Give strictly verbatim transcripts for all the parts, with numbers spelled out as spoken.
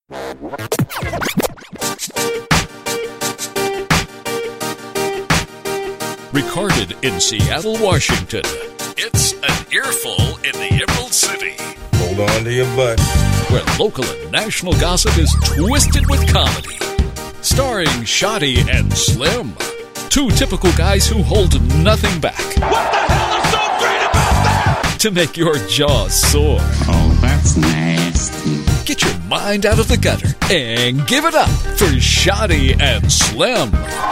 Recorded in Seattle, Washington, it's An Earful in the Emerald City. Hold on to your butt. Where local and national gossip is twisted with comedy. Starring Shoddy and Slim. Two typical guys who hold nothing back. What the hell is so great about that? To make your jaws sore. Oh, that's nasty. Get your mind out of the gutter and give it up for Shoddy and Slim.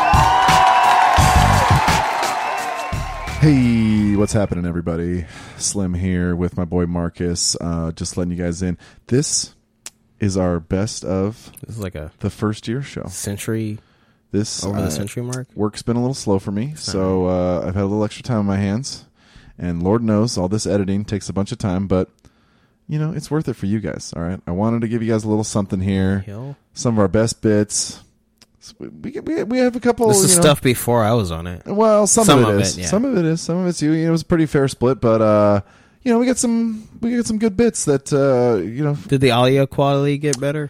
Hey, what's happening, everybody? Slim here with my boy Marcus. Uh, just letting you guys in. This is our best of This is like a the first year show. century This over uh, the century mark. Work's been a little slow for me, so uh, I've had a little extra time on my hands. And Lord knows all this editing takes a bunch of time, but you know it's worth it for you guys. All right, I wanted to give you guys a little something here. Hill? Some of our best bits. We we we have a couple. This is you know, stuff before I was on it. Well, some, Some of it of is. it, yeah. Some of it is. Some of it's you. You know, it was a pretty fair split, but uh, you know, we got some we got some good bits that uh, you know. Did the audio quality get better?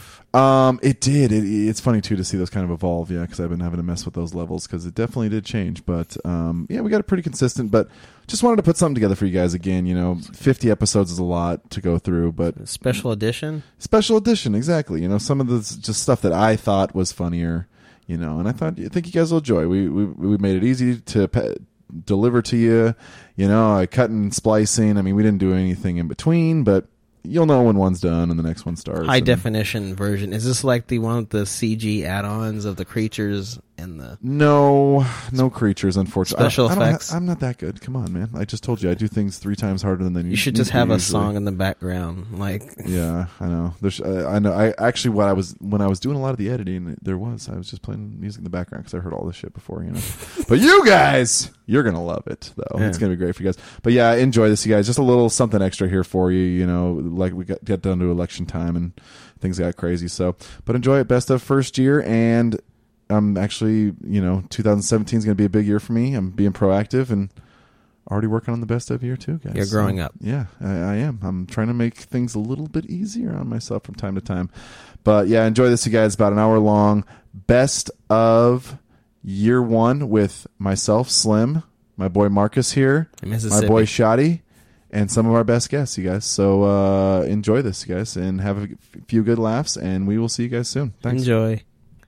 Um, it did. It, it's funny too to see those kind of evolve. Yeah, because I've been having to mess with those levels because it definitely did change. But um, yeah, we got it pretty consistent. But just wanted to put something together for you guys again. You know, fifty episodes is a lot to go through, but Special edition? special edition, exactly. You know, some of this just stuff that I thought was funnier. You know, and I thought I think you guys will enjoy. We we we made it easy to pe- deliver to you. You know, I cut and splicing. I mean, we didn't do anything in between, but you'll know when one's done and the next one starts. High and, definition version. Is this like the one with the C G add-ons of the creatures and the... No, no creatures, unfortunately. Special I don't- I don't effects? ha- I'm not that good. Come on, man. I just told you I do things three times harder than you. You should need just to have a usually. song in the background. Like, Yeah, I know. There's, uh, I know. I actually, what I was when I was doing a lot of the editing, there was I was just playing music in the background because I heard all this shit before, you know. But you guys, you're gonna love it though. Yeah. It's gonna be great for you guys. But yeah, enjoy this, you guys. Just a little something extra here for you. You know, like we got get down to election time and things got crazy. So, but enjoy it. Best of first year, and I'm actually, you know, twenty seventeen is gonna be a big year for me. I'm being proactive and already working on the best of year too, guys. You're growing So, up. Yeah, I, I am. I'm trying to make things a little bit easier on myself from time to time. But yeah, enjoy this, you guys. About an hour long. Best of year one with myself, Slim, my boy Marcus here, my Mississippi. boy Shoddy, and some of our best guests, you guys. So uh, enjoy this, you guys, and have a few good laughs, and we will see you guys soon. Thanks. Enjoy.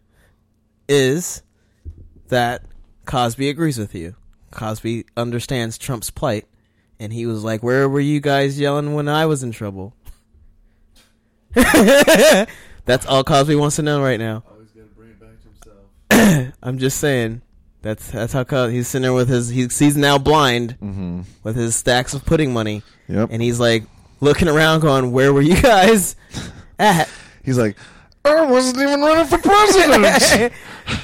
Is that Cosby agrees with you. Cosby understands Trump's plight, and he was like, where were you guys yelling when I was in trouble? That's all Cosby wants to know right now. Always got to bring it back to himself. I'm just saying. That's that's how Cos- he's sitting there with his, he's, he's now blind Mm-hmm. with his stacks of pudding money. Yep. And he's like looking around going, where were you guys at? He's like, I wasn't even running for president.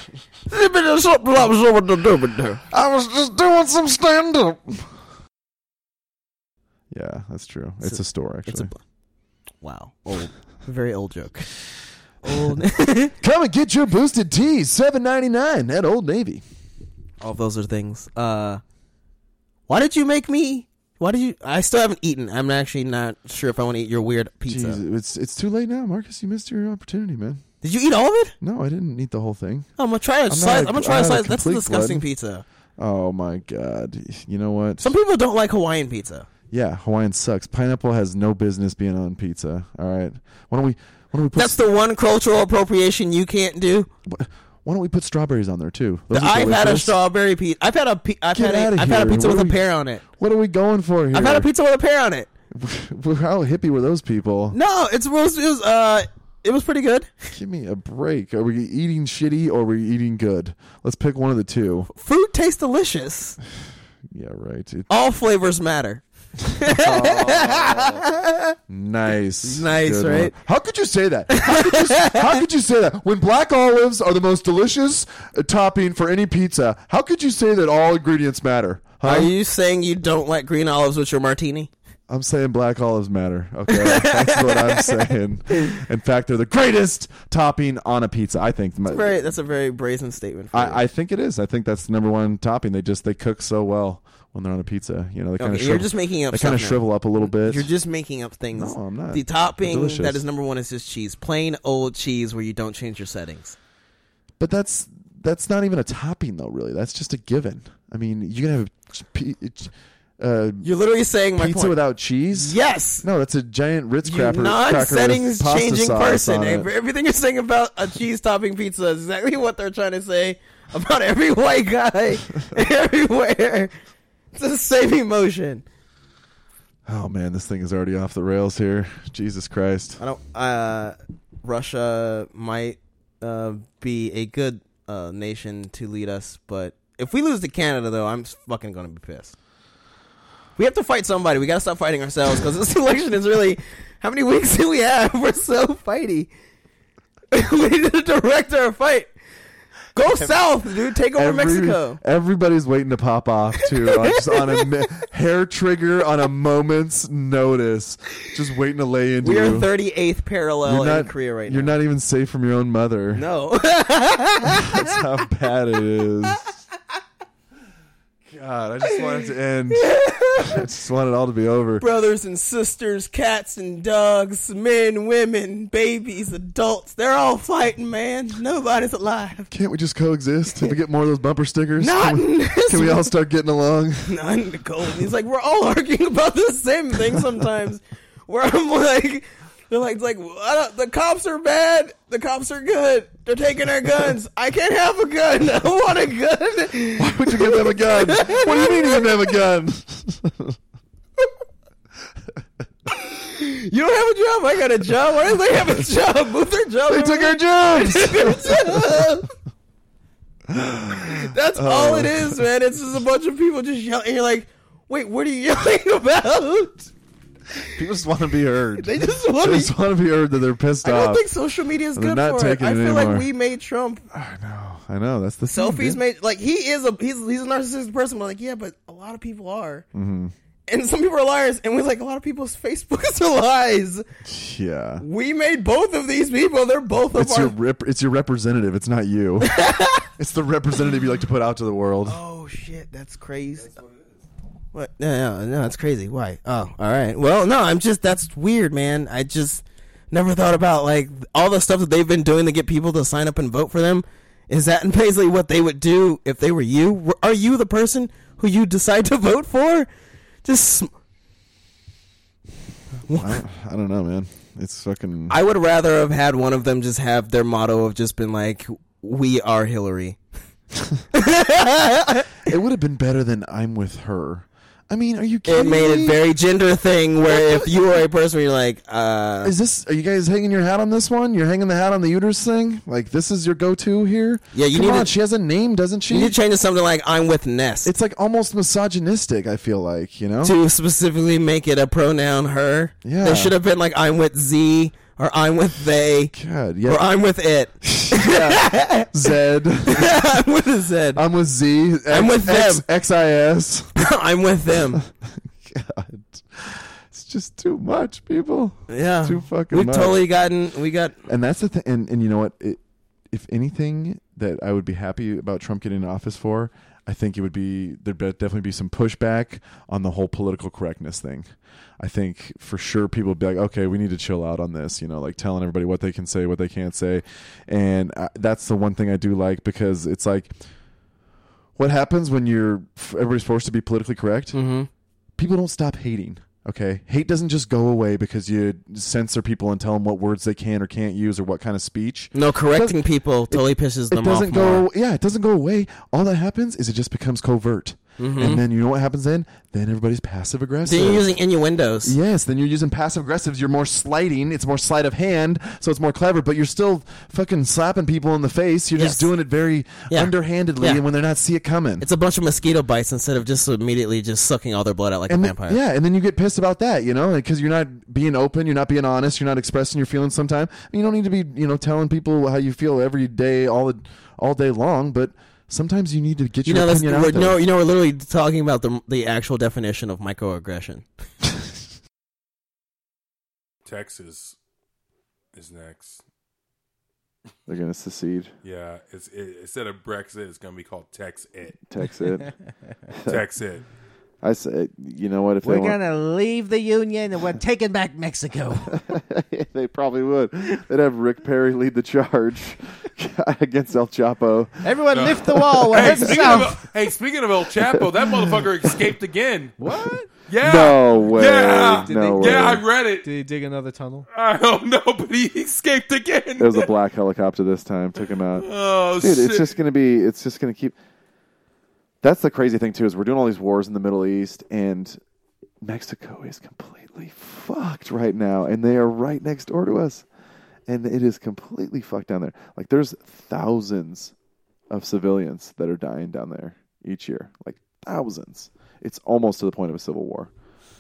I was just doing some stand-up. Yeah, that's true. It's, It's a, a- store, actually. It's a wow, old, very old joke. Old. Come and get your boosted teas, seven ninety-nine at Old Navy. All of those are things. Uh, why did you make me? Why did you? I still haven't eaten. I'm actually not sure if I want to eat your weird pizza. Jeez, it's it's too late now, Marcus. You missed your opportunity, man. Did you eat all of it? No, I didn't eat the whole thing. Oh, I'm gonna try a I'm slice. not a- I'm gonna try I'm a not a slice. That's a complete disgusting glutton. pizza. Oh my god! You know what? Some people don't like Hawaiian pizza. Yeah, Hawaiian sucks. Pineapple has no business being on pizza. All right, why don't we? Why don't we put? That's the one cultural appropriation you can't do. Why don't we put strawberries on there too? Those are I've had a delicious. strawberry pizza. I've had a. Pe- I've Get had outta a. I've had a here. pizza What with are a we- pear on it. What are we going for here? I've had a pizza with a pear on it. How hippie were those people? No, it's it was, it was uh it was pretty good. Give me a break. Are we eating shitty or are we eating good? Let's pick one of the two. Food tastes delicious. Yeah, right. It, All flavors matter. nice. Nice, Good right? one. How could you say that? How could you, how could you say that? When black olives are the most delicious uh, topping for any pizza, how could you say that all ingredients matter? Huh? Are you saying you don't like green olives with your martini? I'm saying black olives matter. Okay, that's what I'm saying. In fact, they're the greatest topping on a pizza. I think. Very, that's a very brazen statement. For you. I, I think it is. I think that's the number one topping. They just they cook so well when they're on a pizza. You know, they kind Okay, of you're just making up They kind of stuff now. shrivel up a little bit. You're just making up things. No, I'm not. The topping They're delicious. that is number one is just cheese, plain old cheese where you don't change your settings. But that's that's not even a topping though. Really, that's just a given. I mean, you can have p- uh, You're literally saying my pizza point. without cheese. Yes. No, that's a giant Ritz You cracker. non-settings cracker with changing pasta sauce person. on it. Every- Everything you're saying about a cheese topping pizza is exactly what they're trying to say about every white guy everywhere. It's the same emotion. Oh man, this thing is already off the rails here. Jesus Christ. I don't. Uh, Russia might uh, be a good uh, nation to lead us, but if we lose to Canada, though, I'm fucking gonna be pissed. We have to fight somebody. We gotta stop fighting ourselves because this election is really. How many weeks do we have? We're so fighty. We need to direct our fight. Go south, dude. Take over Every- Mexico. Everybody's waiting to pop off too, on, just on a mi- hair trigger on a moment's notice, just waiting to lay into We you. are thirty-eighth parallel You're not, in Korea right You're now. not even safe from your own mother. No. That's how bad it is. God, I just want it to end. I just want it all to be over. Brothers and sisters, cats and dogs, men, women, babies, adults. They're all fighting, man. Nobody's alive. Can't we just coexist? If we get more of those bumper stickers, Not can, in we, this can we all start getting along? Not in the cold. He's like, we're all arguing about the same thing sometimes. Where I'm like, they're like, it's like I don't, the cops are bad. The cops are good. They're taking our guns. I can't have a gun. I want a gun. Why would you give them a gun? What do you mean you didn't have a gun? You don't have a job. I got a job. Why do they have a job? Move their job. They over took here. our jobs. That's all it is, man. It's just a bunch of people just yelling. And you're like, wait, what are you yelling about? People just want to be heard. They just want They to. just want to be heard that they're pissed I off. don't think social media is They're good not for it. taking I it feel anymore. like we made Trump. I know. I know. That's the thing, Selfies dude. made like he is a he's he's a narcissistic person. We're like, yeah, but a lot of people are, Mm-hmm. and some people are liars. And we're like, a lot of people's Facebooks are lies. Yeah. We made both of these people. They're both of It's our. your rep- it's your representative. It's not you. It's the representative you like to put out to the world. Oh shit, that's crazy. What? No, no, no, that's crazy. Why? Oh, all right. Well, no, I'm just that's weird, man. I just never thought about like all the stuff that they've been doing to get people to sign up and vote for them. Is that basically what they would do if they were you? Are you the person who you decide to vote for? Just. I, don't, I don't know, man. It's fucking. I would rather have had one of them just have their motto of just been like, "We are Hillary." It would have been better than I'm with her. I mean, are you It kidding made me? it very gender thing where if you were a person where you're like, uh, Is this? Are you guys hanging your hat on this one? You're hanging the hat on the uterus thing? Like this is your go-to here? Yeah, you Come need on, to- she has a name, doesn't she? you need to change to something like "I'm with Ness" It's like almost misogynistic. I feel like you know. to specifically make it a pronoun her. Yeah. They should have been like "I'm with Z" or "I'm with they" God, or yeah. "I'm with it." Zed. I'm with a Z. I'm with Z. X, I'm with X, them. X I S. I'm with them. God, it's just too much, people. Yeah, Too fucking We've much. totally gotten. We got. And that's the thing. And, and you know what? It, if anything that I would be happy about Trump getting in office for, I think it would be there'd be, definitely be some pushback on the whole political correctness thing. I think for sure people would be like, okay, we need to chill out on this, you know, like telling everybody what they can say, what they can't say. And I, that's the one thing I do like, because it's like, what happens when you're everybody's forced to be politically correct? Mm-hmm. People don't stop hating. Okay, hate doesn't just go away because you censor people and tell them what words they can or can't use or what kind of speech. No, correcting people totally pisses It them doesn't off go. more. Yeah, it doesn't go away. All that happens is it just becomes covert, Mm-hmm. and then you know what happens then? Then everybody's passive aggressive. Then you're using innuendos. Yes, then you're using passive aggressives. You're more slighting. It's more sleight of hand, so it's more clever. But you're still fucking slapping people in the face. You're Yes. just doing it very Yeah. underhandedly, Yeah. and when they're not see it coming. It's a bunch of mosquito bites instead of just immediately just sucking all their blood out like and a then- vampire. yeah, and then you get pissed about that, you know, because you're not being open, you're not being honest, you're not expressing your feelings. Sometimes you don't need to be, you know, telling people how you feel every day, all the, all day long. But sometimes you need to get You your know, that's, opinion we're, out there. no, you know, we're literally talking about the the actual definition of microaggression. Texas is next. They're gonna secede. Yeah, it's it, instead of Brexit, it's gonna be called Tex It. Text it. Tex It. I say, you know what? If We're they want, gonna leave the Union and we're taking back Mexico. they probably would. They'd have Rick Perry lead the charge against El Chapo. Everyone lift the wall. We're Hey, heading speaking south. of, hey, speaking of El Chapo, that motherfucker escaped again. What? Yeah. No way. Yeah. No they- way. Yeah, I read it. Did he dig another tunnel? I don't know, but he escaped again. There was a black helicopter this time. Took him out. Oh, Dude, shit. it's just gonna be. It's just gonna keep. That's the crazy thing too, is we're doing all these wars in the Middle East, and Mexico is completely fucked right now, and they are right next door to us, and it is completely fucked down there. Like there's thousands of civilians that are dying down there each year, like thousands. It's almost to the point of a civil war,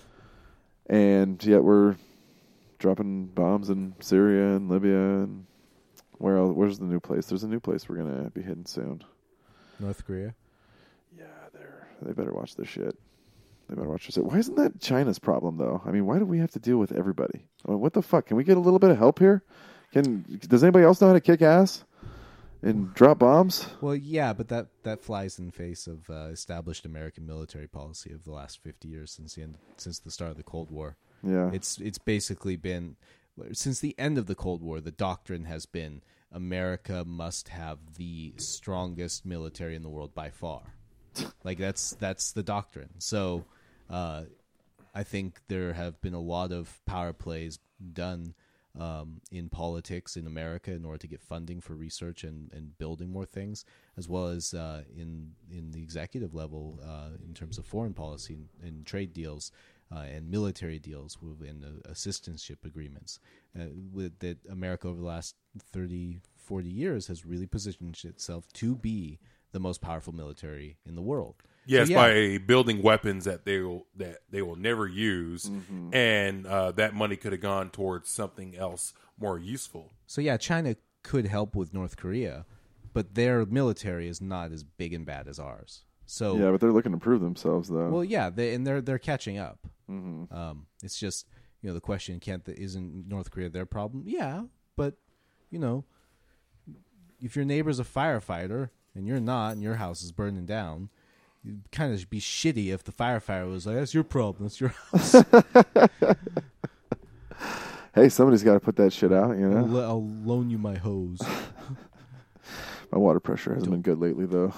and yet we're dropping bombs in Syria and Libya and where else? Where's the new place? There's a new place we're gonna be hitting soon. North Korea. Yeah, they're they better watch their shit. They better watch their shit. Why isn't that China's problem though? I mean, why do we have to deal with everybody? I mean, what the fuck? Can we get a little bit of help here? Can does anybody else know how to kick ass and drop bombs? Well, yeah, but that, that flies in the face of uh, established American military policy of the last fifty years since the end, since the start of the Cold War. Yeah, It's it's basically been since the end of the Cold War. The doctrine has been America must have the strongest military in the world by far. Like that's that's the doctrine. So uh, I think there have been a lot of power plays done um, in politics in America in order to get funding for research and, and building more things, as well as uh, in in the executive level uh, in terms of foreign policy and, and trade deals. Uh, and military deals with, and uh, assistantship agreements uh, with, that America over the last thirty, forty years has really positioned itself to be the most powerful military in the world. Yes, So, yeah. by building weapons that they will that they will never use, Mm-hmm. and uh, that money could have gone towards something else more useful. So yeah, China could help with North Korea, but their military is not as big and bad as ours. So yeah, but they're looking to prove themselves though. well, yeah, they, and they're they're catching up. Mm-hmm. Um, it's just, you know, the question, can't the, isn't North Korea their problem? Yeah, but you know, if your neighbor's a firefighter and you're not, and your house is burning down, you'd kind of be shitty if the firefighter was like, "That's your problem. That's your house." Hey, somebody's got to put that shit out, you know. I'll, I'll loan you my hose. My water pressure hasn't been good lately, though.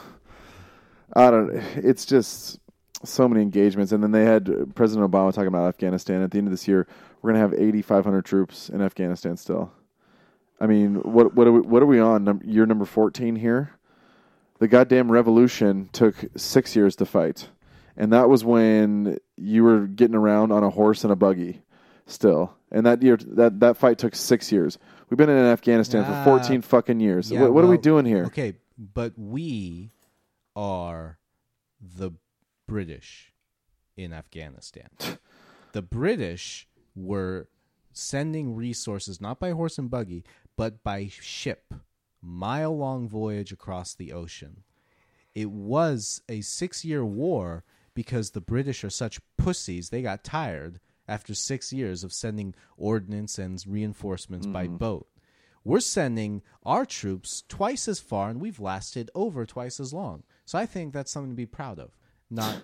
I don't. It's just so many engagements, and then they had President Obama talking about Afghanistan. At the end of this year, we're gonna have eighty-five hundred troops in Afghanistan still. I mean, what what are we, what are we on? Num- year number fourteen here. The goddamn revolution took six years to fight, and that was when you were getting around on a horse and a buggy. Still, and that year that that fight took six years. We've been in Afghanistan Ah, for fourteen fucking years. Yeah, what what are we well, doing here? Okay, but we are the British in Afghanistan. The British were sending resources not by horse and buggy, but by ship, mile-long voyage across the ocean. It was a six-year war because the British are such pussies. They got tired after six years of sending ordnance and reinforcements by boat. We're sending our troops twice as far, and we've lasted over twice as long. So I think that's something to be proud of. Not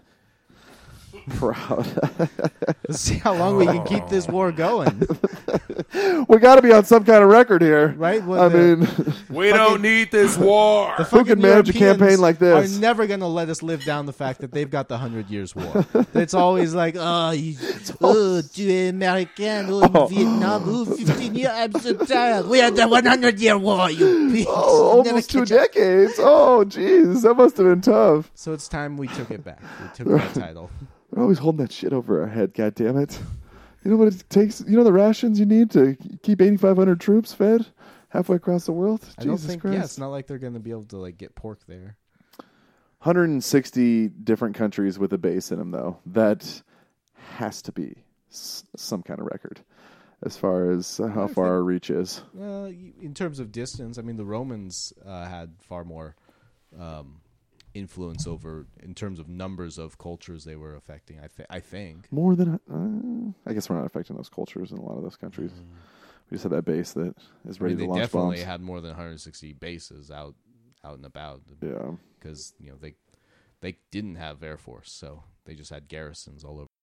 Proud. let's see how long we can keep this war going, We got to be on some kind of record here, right? Well, I the- mean, We don't need this war. the who can fucking manage a campaign Europeans like this? Are never going to let us live down the fact that they've got the Hundred Years' War. It's always like, oh, you, oh, tu es American, oh, Oh. Vietnam, oh, fifteen years, I'm so tired. We had the one hundred year war, you bitch. oh, Never almost two catch up. decades. Oh, jeez, that must have been tough. So it's time we took it back. We took that title. We're always holding that shit over our head. God damn it! You know what it takes? You know the rations you need to keep eighty-five hundred troops fed halfway across the world. I don't Jesus think, Christ. yeah, it's not like they're going to be able to like get pork there. one hundred sixty different countries with a base in them, though. That has to be s- some kind of record as far as uh, how far our reach is. Well, y- in terms of distance, I mean, the Romans uh, had far more um, influence over, in terms of numbers of cultures they were affecting. I, th- I think. More than, uh, I guess we're not affecting those cultures in a lot of those countries. We just have that base that is I ready mean, they to launch definitely bombs. had more than one hundred sixty bases out, out and about. Yeah. because you know they They didn't have Air Force, so they just had garrisons all over.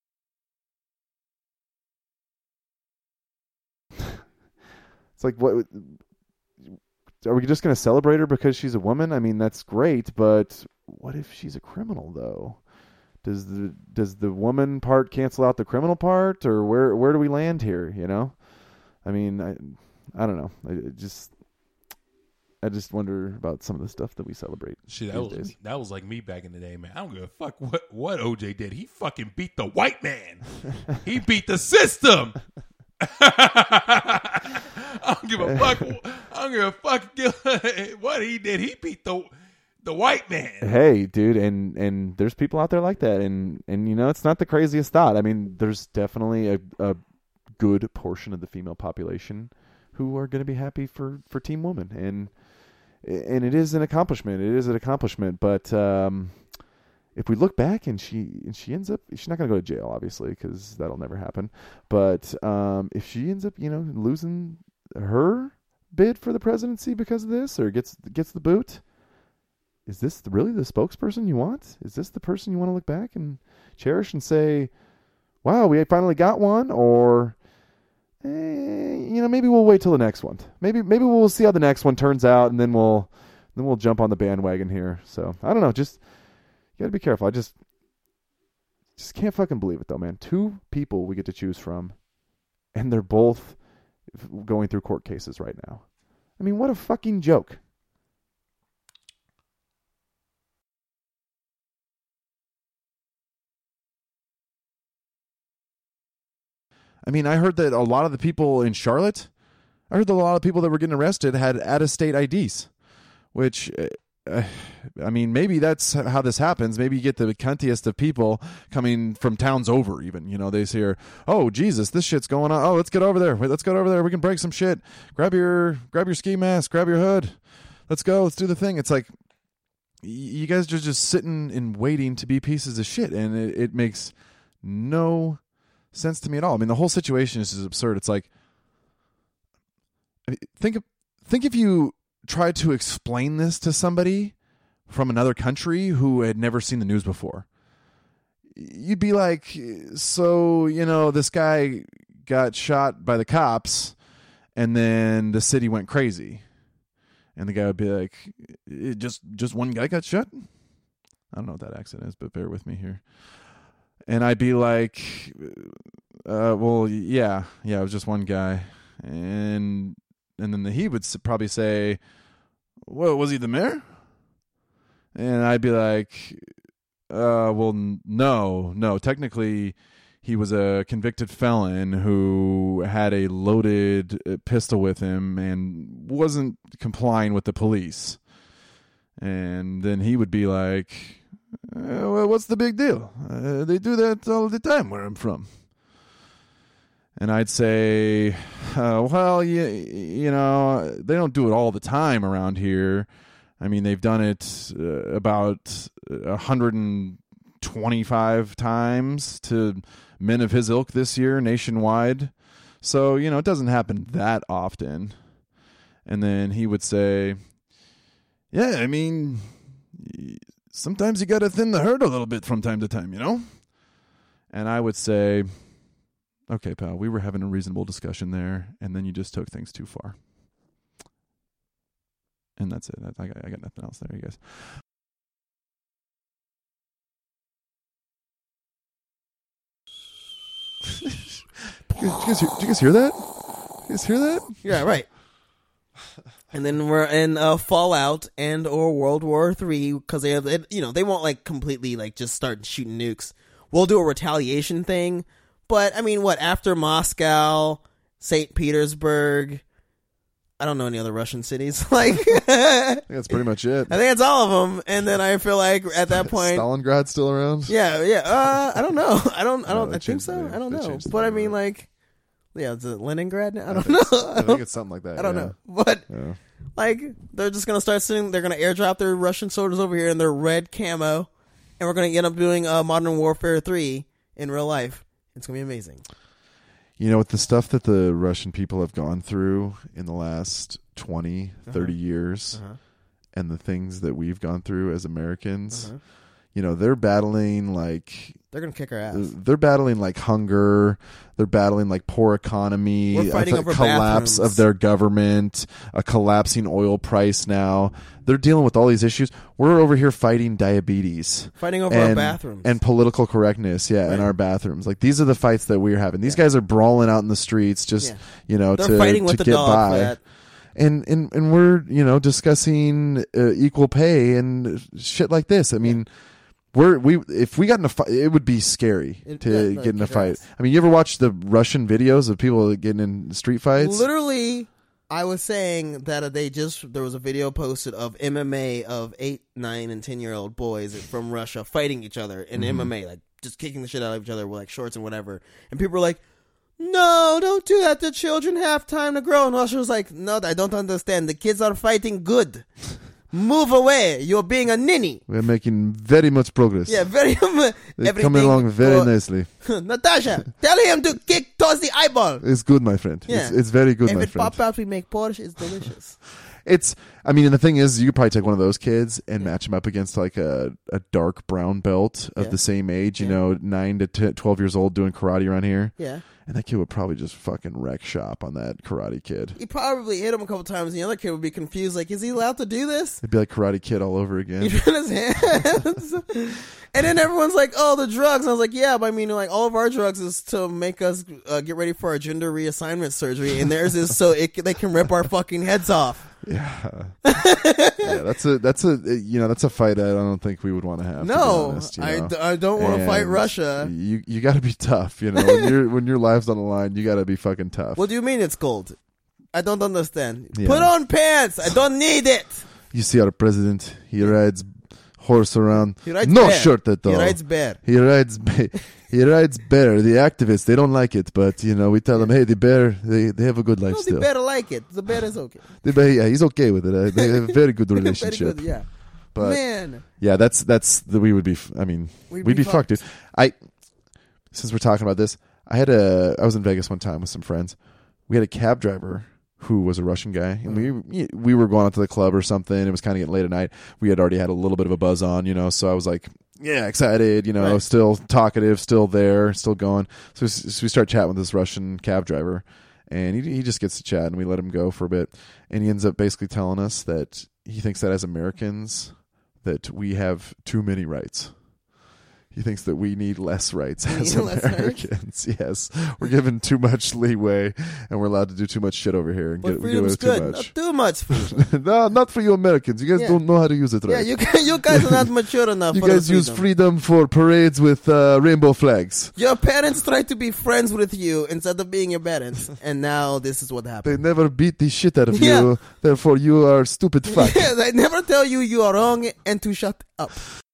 It's like, what? Are we just going to celebrate her because she's a woman? I mean, that's great, but what if she's a criminal, though? Does the does the woman part cancel out the criminal part, or where where do we land here? You know, I mean, I I don't know. I it just I just wonder about some of the stuff that we celebrate. Shit, that these was days. me, that was like me back in the day, man. I don't give a fuck what what O J did. He fucking beat the white man. He beat the system. I don't give a fuck. I don't give a fuck what he did. He beat the the white man. Hey, dude, and and there's people out there like that, and and you know, it's not the craziest thought. I mean, there's definitely a, a good portion of the female population who are going to be happy for for Team Woman, and and it is an accomplishment. It is an accomplishment, but um, if we look back and she and she ends up, she's not going to go to jail, obviously, because that'll never happen. But um, if she ends up, you know, losing her bid for the presidency because of this, or gets gets the boot, is this really the spokesperson you want? Is this the person you want to look back and cherish and say, wow, we finally got one? Or, eh, you know, maybe we'll wait till the next one. Maybe maybe we'll see how the next one turns out, and then we'll then we'll jump on the bandwagon here. So, I don't know. Just, you got to be careful. I just, just can't fucking believe it, though, man. Two people we get to choose from, and they're both going through court cases right now. I mean, what a fucking joke. I mean, I heard that a lot of the people in Charlotte, I heard that a lot of people that were getting arrested had out-of-state I Ds, which, uh, I mean, maybe that's how this happens. Maybe you get the cuntiest of people coming from towns over even. You know, they hear, oh, Jesus, this shit's going on. Oh, let's get over there. Wait, let's get over there. We can break some shit. Grab your grab your ski mask. Grab your hood. Let's go. Let's do the thing. It's like, you guys are just sitting and waiting to be pieces of shit, and it, it makes no sense to me at all. I mean, the whole situation is just absurd. It's like, I mean, think think if you tried to explain this to somebody from another country who had never seen the news before. You'd be like, so, you know, this guy got shot by the cops, and then the city went crazy. And the guy would be like, it just just one guy got shot? I don't know what that accent is, but bear with me here. And I'd be like, uh, well, yeah, yeah, it was just one guy. And and then the, he would probably say, well, was he the mayor? And I'd be like, uh, well, no, no. Technically, he was a convicted felon who had a loaded pistol with him and wasn't complying with the police. And then he would be like, Uh, well, what's the big deal? Uh, they do that all the time where I'm from. And I'd say, uh, well, you, you know, they don't do it all the time around here. I mean, they've done it uh, about one hundred twenty-five times to men of his ilk this year nationwide. So, you know, it doesn't happen that often. And then he would say, yeah, I mean, sometimes you got to thin the herd a little bit from time to time, you know? And I would say, okay, pal, we were having a reasonable discussion there, and then you just took things too far. And that's it. I got, I got nothing else there, you guys. did, you guys, did you guys hear that? Did you guys hear that? Yeah, right. And then we're in uh, Fallout and or World War Three because they have, you know, they won't like completely like just start shooting nukes. We'll do a retaliation thing, but I mean, what after Moscow, Saint Petersburg? I don't know any other Russian cities. Like, I think that's pretty much it. I think it's all of them. And then I feel like at that point, Stalingrad still around? Yeah, yeah. Uh, I don't know. I don't. I No, don't. they I think changed so. the- I don't they know. changed the But I name mean, of it. like, yeah, is it Leningrad now? I I don't think know. so. I think it's something like that. I don't yeah. know. But Yeah. like, they're just gonna start sending. They're gonna airdrop their Russian soldiers over here in their red camo, and we're gonna end up doing uh, Modern Warfare three in real life. It's gonna be amazing. You know, with the stuff that the Russian people have gone through in the last twenty, thirty Uh-huh. years, Uh-huh. and the things that we've gone through as Americans, Uh-huh. you know, they're battling like They're gonna kick our ass. they're battling like hunger. They're battling like poor economy, We're fighting a over collapse bathrooms. of their government, a collapsing oil price now. They're dealing with all these issues. We're over here fighting diabetes. Fighting over and, our bathrooms. And political correctness, yeah, in Right. our bathrooms. Like, these are the fights that we're having. These guys are brawling out in the streets just, Yeah. you know, They're to, fighting with to the get dog by. for that. And, and and we're, you know, discussing uh, equal pay and shit like this. I mean, we're we if we got in a fight, it would be scary It- to yeah, no, get in a kick our fight. ass. I mean, you ever watch the Russian videos of people getting in street fights? Literally, I was saying that they just there was a video posted of M M A of eight, nine, and ten year old boys from Russia fighting each other in Mm-hmm. M M A, like just kicking the shit out of each other with like shorts and whatever. And people were like, "No, don't do that. The children have time to grow." And Russia was like, "No, I don't understand. The kids are fighting good. Move away. You're being a ninny." We're making very much progress. Yeah, very. They're everything coming along very for- nicely. Natasha, tell him to kick towards the eyeball. It's good, my friend. Yeah. It's, it's very good, If my it friend. pop out, we make Porsche. It's delicious. It's, I mean, and the thing is, you could probably take one of those kids and match him up against like a, a dark brown belt of Yeah. the same age, you Yeah. know, nine to t- twelve years old doing karate around here. Yeah. And that kid would probably just fucking wreck shop on that karate kid. He probably hit him a couple times, and the other kid would be confused, like, is he allowed to do this? It'd be like Karate Kid all over again. He put his hands. And then everyone's like, oh, the drugs. And I was like, yeah, but I mean, like, all of our drugs is to make us uh, get ready for our gender reassignment surgery, and theirs is so it, they can rip our fucking heads off. Yeah, yeah. That's a that's a you know that's a fight I don't think we would want to have. to be No, honest, you I, know? d- I don't want to fight And Russia. You you got to be tough. You know, when you're when your life's on the line, you got to be fucking tough. What do you mean it's cold? I don't understand. Yeah. Put on pants. I don't need it. You see our president, he rides horse around. He rides no bear. shirt at all. He rides bear. He rides ba- he rides bear. The activists, they don't like it, but you know we tell them, hey, the bear, they, they have a good life No, the still. bear like it. The bear is okay. The bear, yeah, he's okay with it. Uh, they have a very good Very relationship. good, yeah. But Man. yeah, that's that's the we would be. f- I mean, We'd we'd, be be, fucked, fucked. dude. I since we're talking about this, I had a I was in Vegas one time with some friends. We had a cab driver who was a Russian guy, and we we were going out to the club or something. It was kind of getting late at night. We had already had a little bit of a buzz on, you know. So I was like, yeah, excited, you know, Right. still talkative, still there, still going. So, we- so we start chatting with this Russian cab driver, and he he just gets to chat, and we let him go for a bit, and he ends up basically telling us that he thinks that as Americans that we have too many rights. He thinks that we need less rights as need less Americans. Yes, we're given too much leeway, and we're allowed to do too much shit over here and But get we give freedom's away too good. much. Not too much freedom. No, not for you Americans. You guys Yeah. don't know how to use it right. Yeah, you guys, you guys are not mature enough You for the guys use freedom. freedom for parades with uh, rainbow flags. Your parents tried to be friends with you instead of being your parents, and now this is what They happened. never beat the shit out of Yeah. you. Therefore, you are stupid fuck. Yeah, they never tell you you are wrong and to shut up.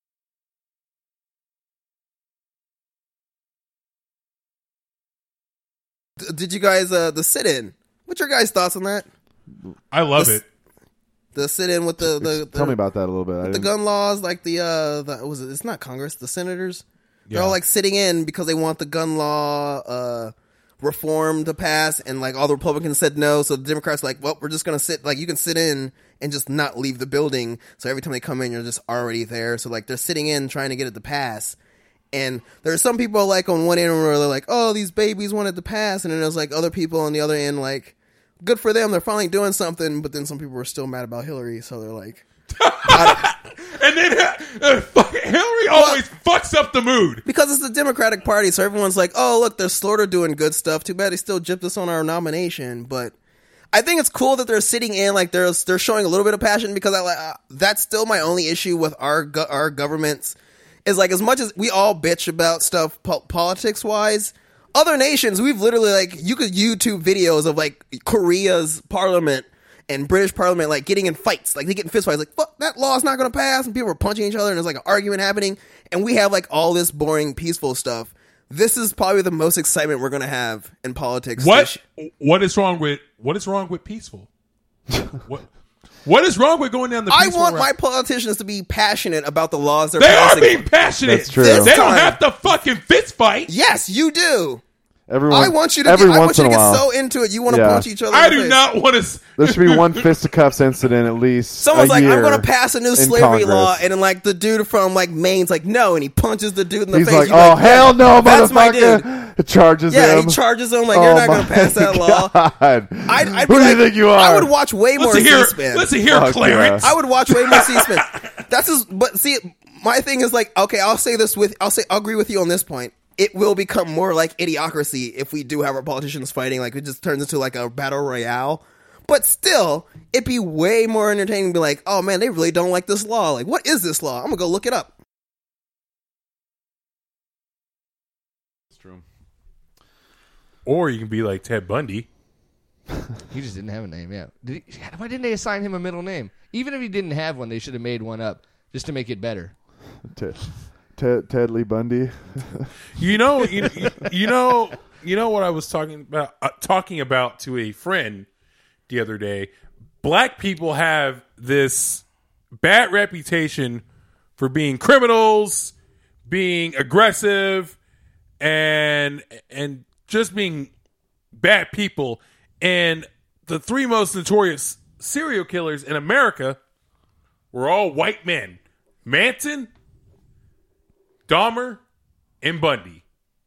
D- Did you guys uh the sit in? What's your guys' thoughts on that? I love This- it. The sit in with the the, the Tell me about that a little bit. I the didn't- gun laws, like the uh, the, was it? It's not Congress, the senators. They're Yeah. all like sitting in because they want the gun law uh, reform to pass, and like all the Republicans said no. So the Democrats are like, well, we're just gonna sit. Like you can sit in and just not leave the building. So every time they come in, you're just already there. So like they're sitting in trying to get it to pass. And there are some people like on one end where they're like, oh, these babies wanted to pass, and then there's like other people on the other end like, good for them, they're finally doing something. But then some people are still mad about Hillary, so they're like. And then uh, fucking Hillary always fucks up the mood. Because it's the Democratic Party, so everyone's like, oh, look, they're sort of doing good stuff. Too bad they still gypped us on our nomination. But I think it's cool that they're sitting in, like, they're, they're showing a little bit of passion, because I, uh, that's still my only issue with our go- our governments, is, like, as much as we all bitch about stuff po- politics-wise, other nations, we've literally, like, you could YouTube videos of, like, Korea's parliament and British parliament, like, getting in fights. Like, they get in fist fights. Like, fuck, that law's not going to pass. And people are punching each other, and there's, like, an argument happening. And we have, like, all this boring, peaceful stuff. This is probably the most excitement we're going to have in politics. What? this- What is wrong with? What is wrong with peaceful? what? What is wrong with going down the? I peaceful want route? my politicians to be passionate about the laws they're They are passing. being passionate. That's true. They This don't time- have to fucking fist fight. Yes, you do. Everyone, I want you to. every Get, I once want you to in a get while. so into it. You want to Yeah. punch each other. I in the do face. not want to. There should be one fisticuffs incident at least. Someone's a like, year I'm going to pass a new in slavery Congress. law, and then like the dude from like Maine's like, no, and he punches the dude in the He's face. like, You're oh like, hell yeah, no, that's my motherfucker! It charges Yeah, him. he charges him like Oh you're not my going to pass that law. God. I'd, I'd be Who do like, you think you are? I would watch way more Listen here, C-SPAN. listen here, Fuck Clarence. yeah. I would watch way more C-SPAN. That's just, but see, my thing is like, okay, I'll say this with, I'll say, I'll agree with you on this point. It will become more like Idiocracy if we do have our politicians fighting. Like it just turns into like a battle royale. But still, it'd be way more entertaining to be like, oh man, they really don't like this law. Like, what is this law? I'm gonna go look it up. It's true. Or you can be like Ted Bundy. He just didn't have a name. Yeah. Did he, why didn't they assign him a middle name? Even if he didn't have one, they should have made one up just to make it better. Ted, Ted, Ted Lee Bundy. You know, you, you know, you know what I was talking about. Uh, talking about to a friend the other day. Black people have this bad reputation for being criminals, being aggressive, and and just being bad people. And the three most notorious serial killers in America were all white men: Manson, Dahmer, and Bundy.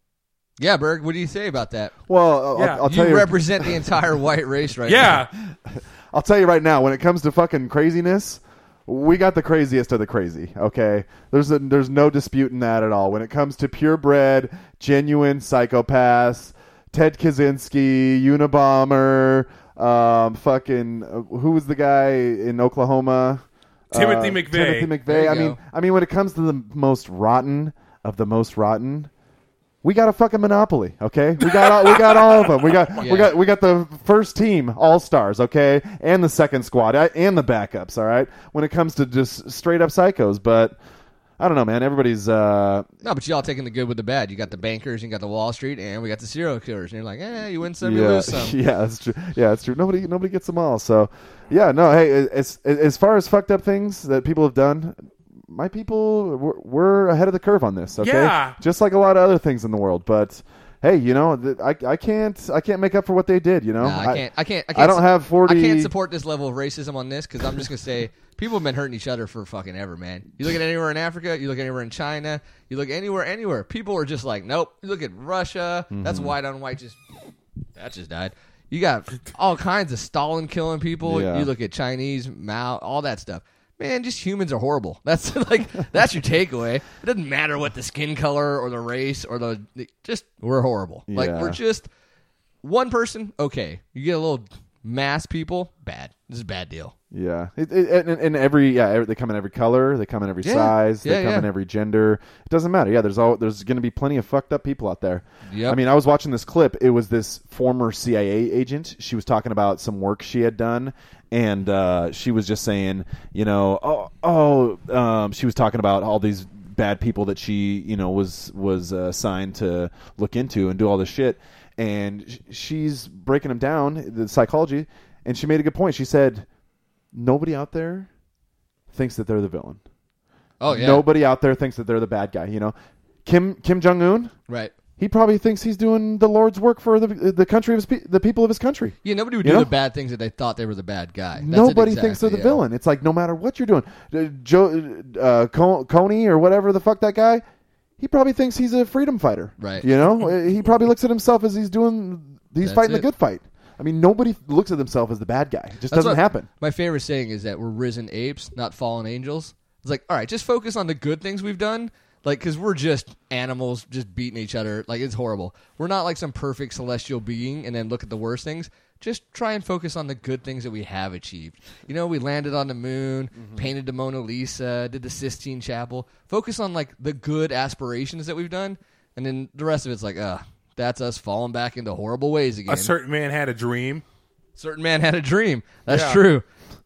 Yeah, Berg, what do you say about that? Well, I'll, Yeah. I'll tell You you. represent the entire white race right Yeah, I'll tell you right now. When it comes to fucking craziness, we got the craziest of the crazy. Okay, there's a, there's no disputing that at all. When it comes to purebred, genuine psychopaths, Ted Kaczynski, Unabomber, um, fucking uh, who was the guy in Oklahoma? Timothy Uh, McVeigh. Timothy McVeigh. There you I mean, go. I mean, when it comes to the most rotten of the most rotten, we got a fucking monopoly. Okay, we got all, we got all of them. We got Yeah. we got we got the first team all stars. Okay, and the second squad uh, and the backups. All right, when it comes to just straight up psychos, but. I don't know, man. Everybody's uh, No, but y'all taking the good with the bad. You got the bankers, you got the Wall Street, and we got the serial killers. And you're like, eh, you win some, you yeah, lose some. yeah, that's true. Yeah, that's true. Nobody, nobody gets them all. So, yeah, no. Hey, as as far as fucked up things that people have done, my people, we're, we're ahead of the curve on this. Okay, Yeah. just like a lot of other things in the world. But hey, you know, th- I I can't I can't make up for what they did. You know, Nah, I can't. I can't. I I can't. don't su- have forty. I can't support this level of racism on this because I'm just gonna say people have been hurting each other for fucking ever, man. You look at anywhere in Africa, you look anywhere in China, you look anywhere, anywhere. People are just like, nope. You look at Russia, that's Mm-hmm. white on white. Just that just died. You got all kinds of Stalin killing people. Yeah. You look at Chinese, Mao, all that stuff. Man, just humans are horrible. That's like that's your takeaway. It doesn't matter what the skin color or the race or the just we're horrible. Like Yeah. we're just one person. Okay, you get a little mass people. Bad. This is a bad deal. Yeah, it, it, and, and every yeah, every, they come in every color, they come in every Yeah. size, they Yeah, come yeah. in every gender. It doesn't matter. Yeah, there's all there's going to be plenty of fucked up people out there. Yep. I mean, I was watching this clip. It was this former C I A agent. She was talking about some work she had done, and uh, she was just saying, you know, oh, oh, um, she was talking about all these bad people that she, you know, was was uh, assigned to look into and do all this shit, and sh- she's breaking them down, the psychology, and she made a good point. She said, nobody out there thinks that they're the villain. Oh yeah. Nobody out there thinks that they're the bad guy. You know, Kim Kim Jong Un. Right. He probably thinks he's doing the Lord's work for the the country of his pe- the people of his country. Yeah. Nobody would You do know? the bad things that they thought they were the bad guy. That's it Nobody exactly, thinks they're the yeah. villain. It's like no matter what you're doing, uh, Joe uh, Co- Coney or whatever the fuck that guy, he probably thinks he's a freedom fighter. Right. You know, Uh, he probably looks at himself as he's doing he's That's fighting it. the good fight. I mean, nobody looks at themselves as the bad guy. It just That's doesn't what- happen. My favorite saying is that we're risen apes, not fallen angels. It's like, all right, just focus on the good things we've done. Like, because we're just animals just beating each other. Like, it's horrible. We're not like some perfect celestial being and then look at the worst things. Just try and focus on the good things that we have achieved. You know, we landed on the moon, Mm-hmm. painted the Mona Lisa, did the Sistine Chapel. Focus on, like, the good aspirations that we've done. And then the rest of it's like, uh, that's us falling back into horrible ways again. a certain man had a dream. Certain man had a dream. That's Yeah. true.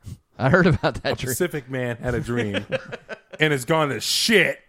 I heard about that A dream. Pacific man had a dream, and it's gone to shit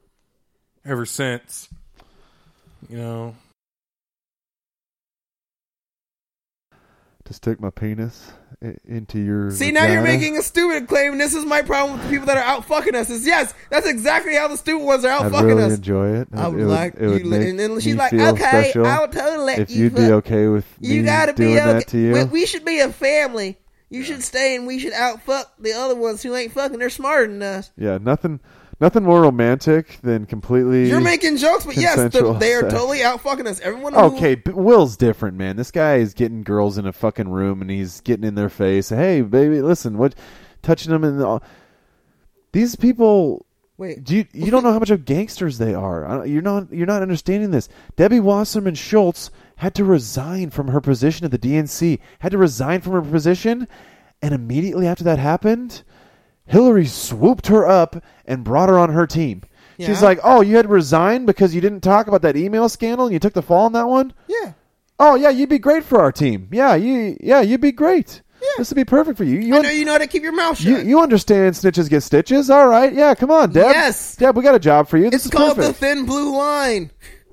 ever since. You know. to stick my penis i- into your See, now you're vagina? making a stupid claim, and this is my problem with the people that are out fucking us. Is yes, that's exactly how the stupid ones are out I'd fucking really us. enjoy it. I It would would- like it would you, make and then she's me like, feel "Okay, special I'll totally let if you you'd be fuck. okay with You me gotta doing be okay. that to you. We, we should be a family. You should stay, and we should out fuck the other ones who ain't fucking. They're smarter than us. Yeah, nothing, nothing more romantic than completely. You're making jokes, but yes, the, consensual they are sex. totally out fucking us. Everyone. Who, Okay, but Will's different, man. This guy is getting girls in a fucking room and he's getting in their face. Hey, baby, listen, what? Touching them in the. These people. Wait. Do you you don't know how much of gangsters they are. I don't- You're not you're not understanding this. Debbie Wasserman Schultz had to resign from her position at the D N C. Had to resign from her position, and immediately after that happened, Hillary swooped her up and brought her on her team. Yeah. She's like, "Oh, you had to resign because you didn't talk about that email scandal and you took the fall on that one? Yeah. Oh, yeah, you'd be great for our team. Yeah, you yeah, you'd be great. Yeah. This would be perfect for you. You I un- know you know how to keep your mouth you, shut. you understand snitches get stitches. All right. Yeah, come on, Deb. Yes. Deb, we got a job for you. This it's is called perfect. the thin blue line.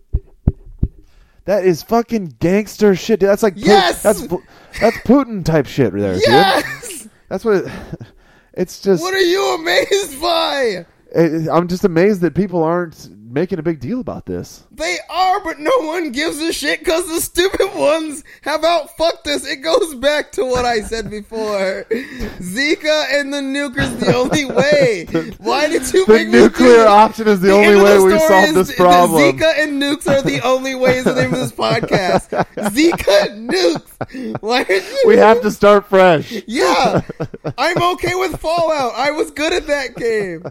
That is fucking gangster shit. Dude. That's like Pu- Yes! that's Pu- that's Putin type shit there, dude. Yes. That's what it, it's just What are you amazed by? it, I'm just amazed that people aren't making a big deal about this. They are, but no one gives a shit because the stupid ones have out fucked us. It goes back to what I said before. Zika and the nuker's the only way. Why did you The make me do nuclear this? option is the, The only end of way the we story solve is this the problem. Zika and nukes are the only way is the name of this podcast. Zika nukes. Why did you We have to start fresh. Yeah. I'm okay with Fallout. I was good at that game.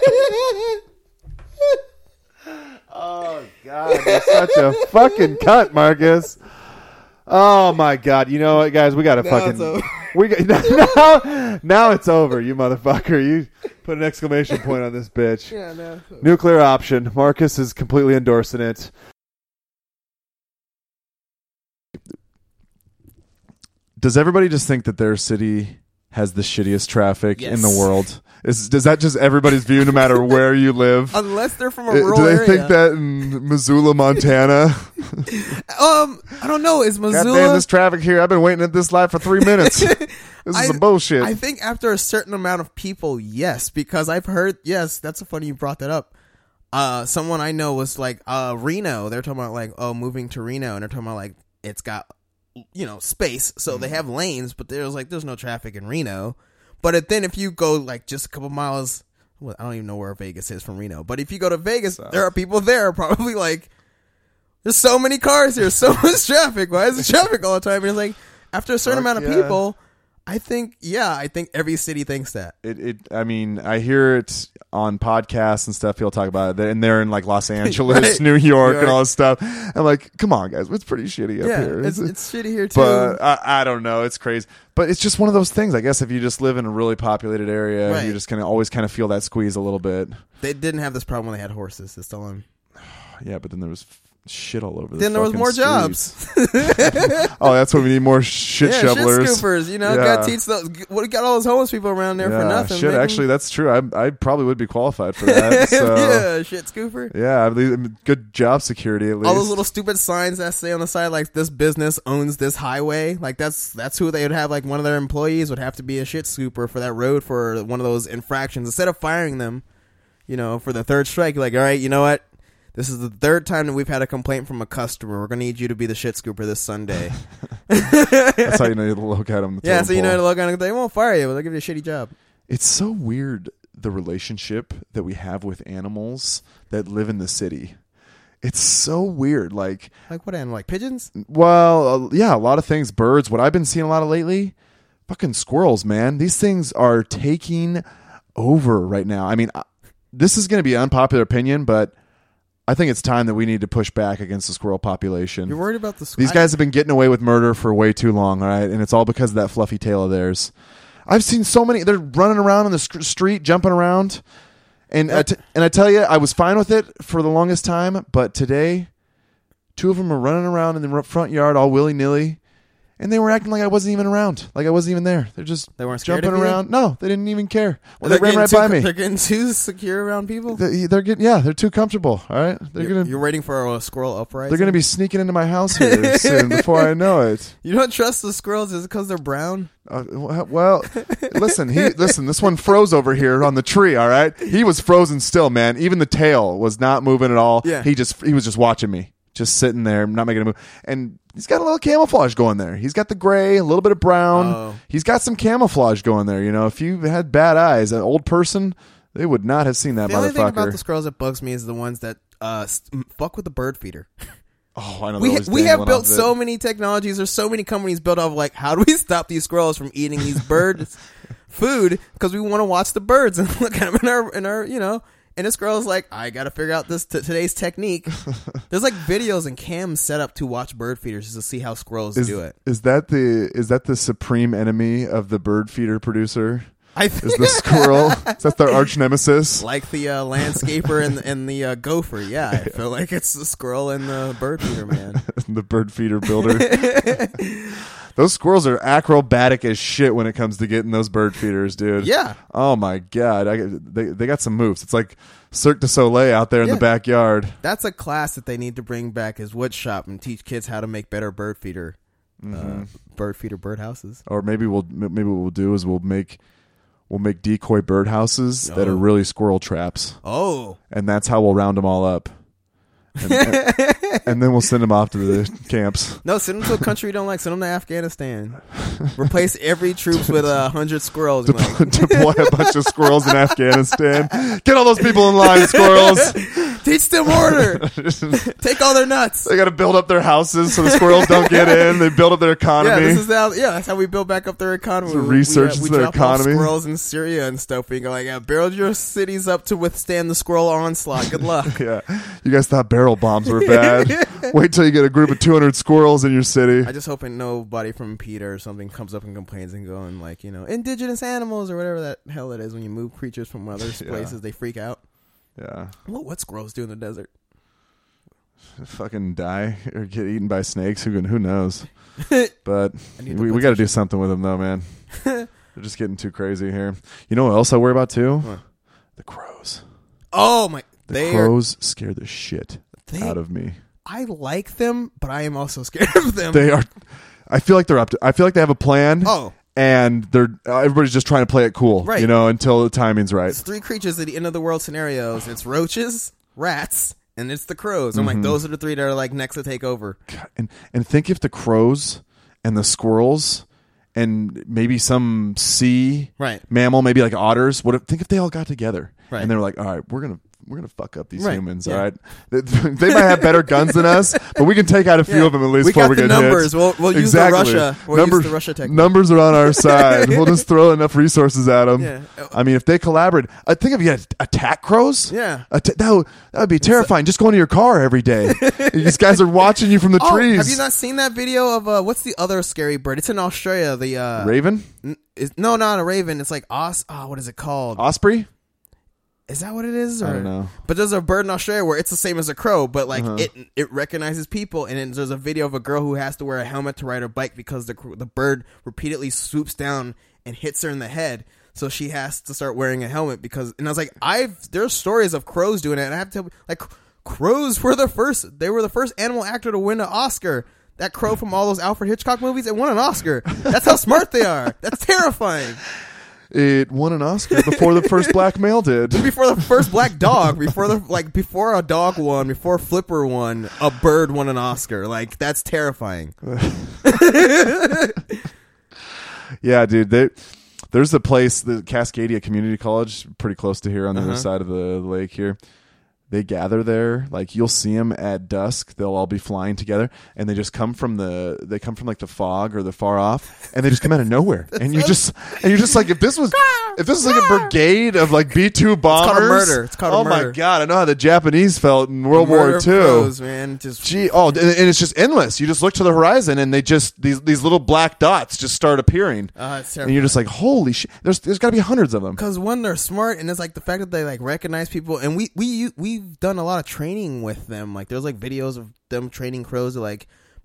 Oh God, you're such a fucking cunt, Marcus. Oh my God, you know what, guys? We got to Now fucking. it's over. We got, now, now it's over, you motherfucker. You put an exclamation point on this bitch. Yeah, no. Nuclear option. Marcus is completely endorsing it. Does everybody just think that their city has the shittiest traffic in the Yes. world? Is does that just everybody's view, no matter where you live? Unless they're from a Uh, rural Do they area. think that in Missoula, Montana? Um, I don't know. Is God Missoula? damn, this traffic here. I've been waiting at this light for three minutes. This is I- some bullshit. I think after a certain amount of people, yes, because I've heard. Yes, that's funny you brought that up. Uh, someone I know was like, uh, Reno. They're talking about like, oh, moving to Reno, and they're talking about like it's got, you know, space, so they have lanes, but there's like there's no traffic in Reno. But it, then if you go like just a couple miles, well, I don't even know where Vegas is from Reno, but if you go to Vegas, there are people there probably like, there's so many cars here, so much traffic. Why is there traffic all the time? And it's like after a certain Fuck amount of yeah. people, I think, yeah, I think every city thinks that. It, it. I mean, I hear it on podcasts and stuff. People talk about it, and they're in like Los Angeles, Right. New York, New and all York. this stuff. I'm like, come on, guys, it's pretty shitty up Yeah, here. it's, it's shitty here too. But I, I don't know. It's crazy. But it's just one of those things. I guess if you just live in a really populated area, Right. you're just gonna always kind of feel that squeeze a little bit. They didn't have this problem when they had horses. It's still on. Yeah, but then there was f- shit all over. The Then there was fucking more streets. jobs. Oh, that's when we need more shit yeah, shovelers. shit scoopers. You know, Yeah. got teach those. What got all those homeless people around there for Yeah, nothing? Shit, Make 'em- actually, that's true. I I probably would be qualified for that. So. yeah, shit scooper. Yeah, at least good job security at least. All those little stupid signs that say on the side, like this business owns this highway. Like that's that's who they would have. Like one of their employees would have to be a shit scooper for that road for one of those infractions. Instead of firing them, you know, for the third strike, you're like, all right, you know what? This is the third time that we've had a complaint from a customer. We're gonna need you to be the shit scooper this Sunday. That's how you know to look at them. The yeah, totem so you know, pole. to look at it, they won't fire you, but they'll give you a shitty job. It's so weird the relationship that we have with animals that live in the city. It's so weird. Like, Like what animal? Like pigeons? well, uh, yeah, a lot of things. Birds. What I've been seeing a lot of lately, fucking squirrels, man. These things are taking over right now. I mean, uh, this is going to be an unpopular opinion, but I think it's time that we need to push back against the squirrel population. You're worried about the squ- These guys have been getting away with murder for way too long, all right? And it's all because of that fluffy tail of theirs. I've seen so many. They're running around on the sc- street, jumping around. And, I t- and I tell you, I was fine with it for the longest time. But today, two of them are running around in the front yard all willy-nilly. and they were acting like I wasn't even around, like I wasn't even there. They're just They weren't scared jumping of you? around. No, they didn't even care. Well, they They're ran right getting by too- me. They're getting too secure around people. They, they're getting yeah, they're too comfortable. All right, they're You're, gonna you're waiting for a squirrel uprising. they're gonna be sneaking into my house here soon before I know it. You don't trust the squirrels? Is it because they're brown? Uh, well, listen, he listen. This one froze over here on the tree. All right, he was frozen still, man. Even the tail was not moving at all. Yeah. he just he was just watching me, just sitting there, not making a move. And he's got a little camouflage going there. He's got the gray, a little bit of brown. Oh. He's got some camouflage going there. You know, if you had bad eyes, an old person, they would not have seen that The only thing about motherfucker. the squirrels that bugs me is the ones that uh st- fuck with the bird feeder. Oh, I know. We they're always we have dangling built off of it. so many technologies. There's so many companies built off like, how do we stop these squirrels from eating these birds' food because we want to watch the birds and look at them in our in our you know. And this girl's like, I got to figure out this t- today's technique. There's like videos and cams set up to watch bird feeders just to see how squirrels Is, do it. is that the is that the supreme enemy of the bird feeder producer? I Is the squirrel? Is that their arch nemesis? like the uh, landscaper and and the uh, gopher. Yeah, I feel like it's the squirrel and the bird feeder man. The bird feeder builder. Those squirrels are acrobatic as shit when it comes to getting those bird feeders, dude. Yeah. Oh my god, I, they they got some moves. It's like Cirque du Soleil out there in Yeah. the backyard. That's a class that they need to bring back is wood shop and teach kids how to make better bird feeder, uh, bird feeder bird houses. Or maybe we'll maybe what we'll do is we'll make we'll make decoy bird houses that Oh. are really squirrel traps, Oh, and that's how we'll round them all up. And, and, and then we'll send them off to the camps. no, send them to a country you don't like. Send them to Afghanistan. Replace every troops with a hundred squirrels. and like, Deploy a bunch of squirrels in Afghanistan. Get all those people in line, squirrels. teach them order. Take all their nuts. They got to build up their houses so the squirrels don't get in. They build up their economy. Yeah, this is how. Yeah, that's how we build back up their economy. It's a We- research we, into we their drop off economy. squirrels in Syria and stuff. We go like, yeah, build your cities up to withstand the squirrel onslaught. Good luck. Yeah, you guys thought barrel bombs were bad. Wait till you get a group of two hundred squirrels in your city. I just hoping nobody from PETA or something comes up and complains and going like, you know, indigenous animals or whatever that hell it is when you move creatures from other places, they freak out. Yeah, What what squirrels do in the desert? fucking die or get eaten by snakes. Who can, who knows? But I need the we, we got to do something with them though, man. They're just getting too crazy here. You know what else I worry about too? What? The crows. Oh my! The They are, crows scare the shit They- out of me. I like them, but I am also scared of them. They are. I feel like they're up to. I feel like they have a plan. Oh. And they're uh, everybody's just trying to play it cool, Right. you know, until the timing's right. It's three creatures at the end of the world scenarios. It's roaches, rats, and it's the crows. I'm Mm-hmm. like, those are the three that are like next to take over. And and think if the crows and the squirrels and maybe some sea Right. mammal, maybe like otters. What if, think if they all got together Right. and they were like, all right, we're gonna we're gonna fuck up these Right, humans. yeah. All right, they, they might have better guns than us, but we can take out a few Yeah. of them at least We before got we the get numbers. hit. We'll- we'll use the exactly. Russia- we'll use numbers, the Russia technique. Numbers are on our side. We'll just throw enough resources at them. Yeah. I mean, if they collaborate, I think if you had attack crows, Yeah. Atta- that would that would be terrifying. Just going to your car every day. These guys are watching you from the Oh, trees. have you not seen that video of uh, what's the other scary bird? It's in Australia. The uh, Raven, n- is, no, not a raven. It's like os. Oh, what is it called? osprey. Is that what it is? Or? I don't know. But there's a bird in Australia where it's the same as a crow, but like Uh-huh. it it recognizes people, and then there's a video of a girl who has to wear a helmet to ride her bike because the cr- the bird repeatedly swoops down and hits her in the head. So she has to start wearing a helmet because. And I was like, I've there's stories of crows doing it, and I have to tell like crows were the first. They were the first animal actor to win an Oscar. That crow from all those Alfred Hitchcock movies, it won an Oscar. That's how smart they are. That's terrifying. It won an Oscar before the first black male did. Before the first black dog, before the like, before a dog won, before Flipper won, a bird won an Oscar. Like that's terrifying. Yeah, dude. They, there's a place, the Cascadia Community College, pretty close to here on the Uh-huh. other side of the lake here. They gather there, like you'll see them at dusk. They'll all be flying together, and they just come from the they come from like the fog or the far off, and they just come out of nowhere. and you just and you're just like, if this was if this was like a brigade of like B two bombers, called a murder. It's called a oh murder. my god, I know how the Japanese felt in World Murder War of Two. crows, man. Just Gee, oh, and and it's just endless. You just look to the horizon, and they just these these little black dots just start appearing, uh, it's and you're just like, holy shit! There's there's got to be hundreds of them. because one, they're smart, and it's like the fact that they like recognize people, and we we we've done a lot of training with them. Like there's like videos of them training crows to like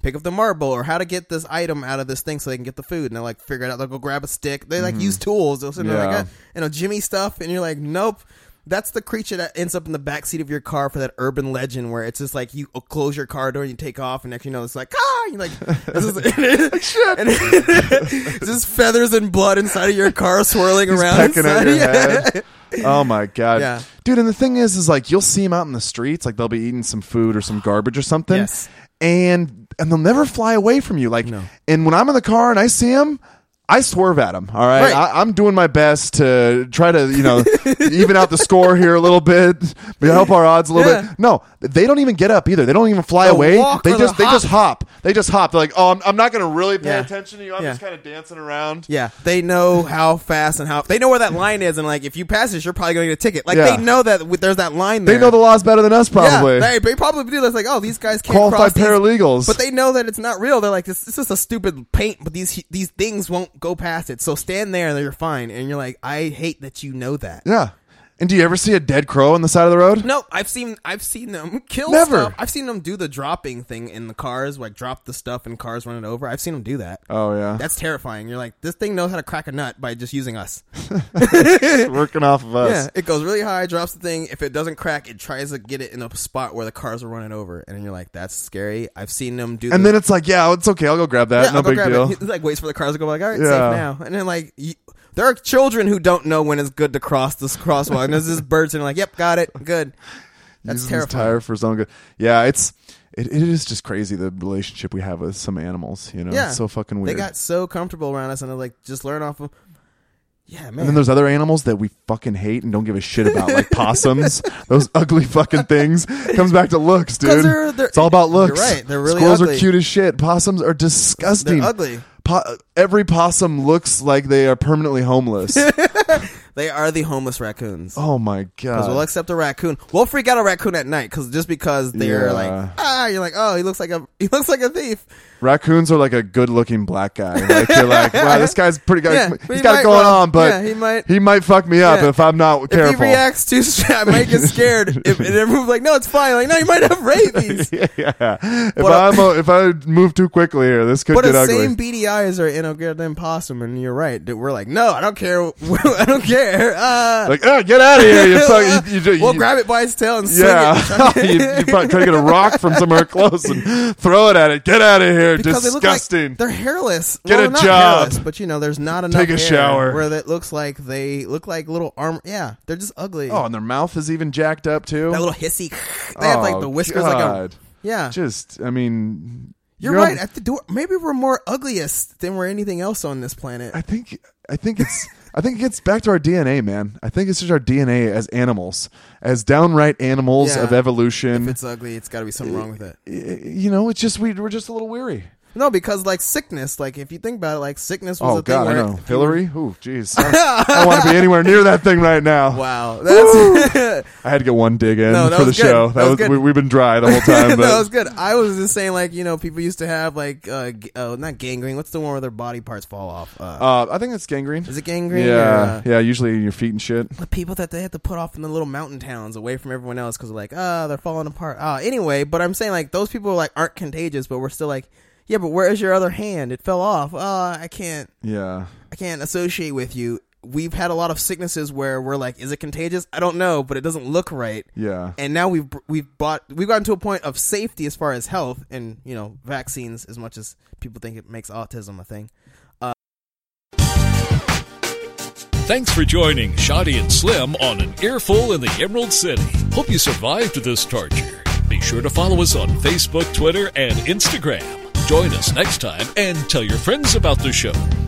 pick up the marble or how to get this item out of this thing so they can get the food. And they're like, figure it out. They'll go grab a stick. They like use tools. They'll sit there Yeah. like, you know, Jimmy stuff. And you're like, nope. That's the creature that ends up in the backseat of your car for that urban legend where it's just like you close your car door and you take off and next you know it's like ah you're like this is and it's just feathers and blood inside of your car swirling He's around pecking at inside. your Yeah. head. Oh my god, Yeah. dude! And the thing is, is like you'll see them out in the streets, like they'll be eating some food or some garbage or something, Yes. and and they'll never fly away from you. Like, No. and when I'm in the car and I see them, I swerve at them. All right, Right. I, I'm doing my best to try to you know even out the score here a little bit, but help our odds a little Yeah. bit. No, they don't even get up either. They don't even fly They'll away. walk They or just they'll they just hop. They just hop. They're like, oh, I'm, I'm not going to really pay Yeah. attention to you. I'm Yeah. just kind of dancing around. Yeah, they know how fast and how they know where that line is, and like if you pass this, you're probably going to get a ticket. Like Yeah. they know that w- there's that line there. They know the laws better than us, probably. Yeah, they, they probably do. It's like, oh, these guys can't Qualified cross these- paralegals. but they know that it's not real. They're like, this, this is a stupid paint, but these these things won't go past it. So stand there, and you're fine. And you're like, I hate that you know that. Yeah. And do you ever see a dead crow on the side of the road? No, I've seen I've seen them kill Never. stuff. I've seen them do the dropping thing in the cars, like drop the stuff and cars running over. I've seen them do that. Oh yeah, That's terrifying. You're like, this thing knows how to crack a nut by just using us. working off of us. Yeah, it goes really high, drops the thing. If it doesn't crack, it tries to get it in a spot where the cars are running over, and then you're like, "That's scary." I've seen them do. And the, then it's like, yeah, it's okay. I'll go grab that. yeah, no I'll go big grab deal. It. He, like waits for the cars to go. Like, all right, Yeah. safe now. And then like, you, there are children who don't know when it's good to cross this crosswalk. And there's this birds and they're like, "Yep, got it, good." That's Uses his terrifying. tire for his own good. Yeah, it's it, it is just crazy the relationship we have with some animals. You know, Yeah, it's so fucking weird. They got so comfortable around us, and they're like, just learn off them. Yeah, man. And then there's other animals that we fucking hate and don't give a shit about, like possums. Those ugly fucking things. Comes back to looks, 'Cause dude. they're- they're- it's all about looks. you're right. They're really Squirrels ugly. are cute as shit. Possums are disgusting. They're ugly. Po- every possum looks like they are permanently homeless. They are the homeless raccoons. Oh my Because god. we'll accept a raccoon. We'll freak out a raccoon at night because just because they're Yeah. like ah, you're like oh he looks like a he looks like a thief. Raccoons are like a good-looking black guy. Like you're like, wow, this guy's pretty good. Yeah, He's he got might- it going well, on, but yeah, he might- he might fuck me up Yeah. if I'm not If careful. he reacts too, I might get scared. if, and everyone's like, no, it's fine. Like, no, you might have rabies. yeah, yeah. If But, uh, I'm a, if I move too quickly here, this could But get the ugly. same beady eyes are in a goddamn possum, and you're right. We're like, no, I don't care. I don't care. Uh, Like, oh, get out of here! You fuck, you, you, we'll you, grab it by its tail and swing yeah, it. you, you probably try to get a rock from somewhere close and throw it at it. Get out of here! Because they look like Disgusting. they're hairless. Get well, a not job. hairless, but you know, there's not enough. Take a hair shower. Where that looks like they look like little arm. Yeah, they're just ugly. Oh, and their mouth is even jacked up too. that little hissy. They have like Oh, the whiskers like a. God. Yeah, Just, I mean, you're, you're- right. At the door, maybe we're more ugliest than we're anything else on this planet. I think I think it's I think it gets back to our D N A, man. I think it's just our D N A as animals, as downright animals Yeah. of evolution. If it's ugly, it's got to be something wrong with it. Y- you know, it's just we we're just a little weary. No, because like sickness, like if you think about it, like sickness was Oh a thing God, I where know Hillary. Ooh, jeez, I, I want to be anywhere near that thing right now. Wow, that's I had to get one dig in No, that for the was good. show. That That was was good. we, we've been dry the whole time. But that was good. I was just saying, like you know, people used to have like uh, g- uh not gangrene. What's the one where their body parts fall off? Uh, uh, I think it's gangrene. is it gangrene? Yeah, Or, uh, yeah. Usually your feet and shit. the people that they had to put off in the little mountain towns away from everyone else because like ah they're falling apart. Ah, anyway, but I'm saying like those people like aren't contagious, but we're still like yeah, but where is your other hand? It fell off. Ah, I can't. Yeah. I can't associate with you. We've had a lot of sicknesses where we're like, is it contagious? I don't know, but it doesn't look right. Yeah. And now we've we've bought we've gotten to a point of safety as far as health and you know vaccines. As much as people think it makes autism a thing. Thanks for joining Shoddy and Slim on An Earful in the Emerald City. Hope you survived this torture. Be sure to follow us on Facebook, Twitter, and Instagram. Join us next time and tell your friends about the show.